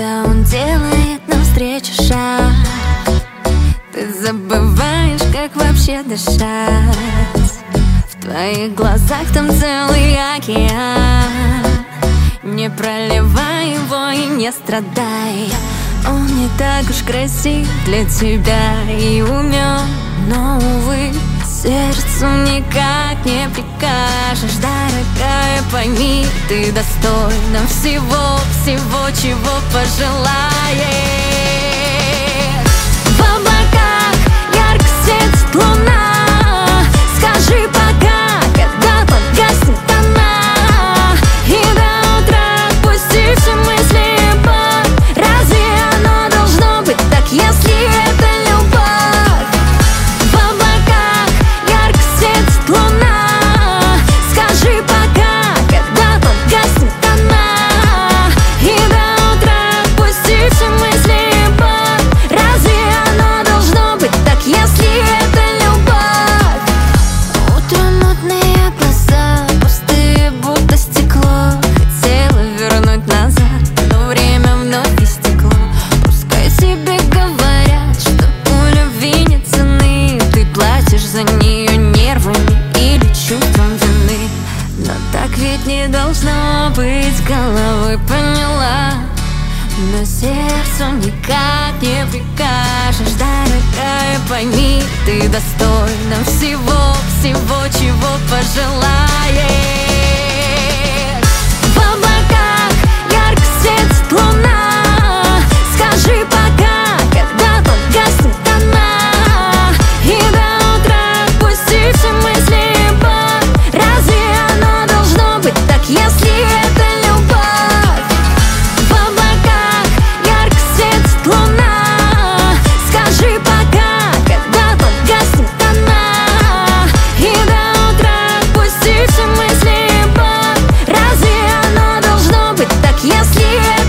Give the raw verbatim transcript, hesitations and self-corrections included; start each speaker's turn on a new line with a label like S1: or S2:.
S1: Когда он делает навстречу шаг, ты забываешь, как вообще дышать. В твоих глазах там целый океан. Не проливай его и не страдай. Он не так уж красив для тебя и умен, но, увы, сердцу никак не прикажешь. Дорогая, пойми, ты достойна всего, всего, чего пожелаешь. В облаках ярко светит луна. Скажи пока, когда погаснет она, и до утра отпусти все мысли и боль. Разве оно должно быть так, если это любовь? В облаках ярко светит луна. Скажи пока, когда погаснет она, и до утра отпусти все мысли и боль. Разве оно должно быть так, если это любовь? Утром мутные глаза, пустые, будто стекло. Хотела вернуть назад, но время вновь истекло. Пускай тебе говорят, что у любви нет цены. Ты платишь за нее нервами или чувством вины. Но так ведь не должно быть, головой поняла. Но сердцу никак не прикажешь. Дорогая, пойми, ты достойна всего, всего, чего пожелаешь. В облаках ярко светит луна. Скажи пока, когда погаснет она, и до утра отпусти все мысли и боль. Разве оно должно быть так, если это любовь? В облаках ярко светит луна. Скажи пока, когда погаснет она, и до утра отпусти все мысли и боль. Разве оно должно быть так, если